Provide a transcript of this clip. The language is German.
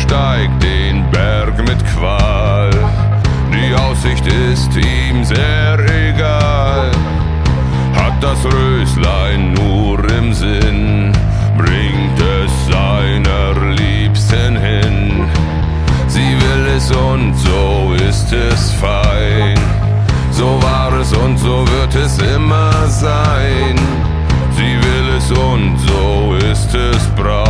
besteigt den Berg mit Qual. Die Aussicht ist ihm sehr egal, hat das Röslein nur im Sinn, bringt es seiner Liebsten hin. Sie will es und so ist es fein, so war es und so wird es immer sein. Sie will es und so ist es brav.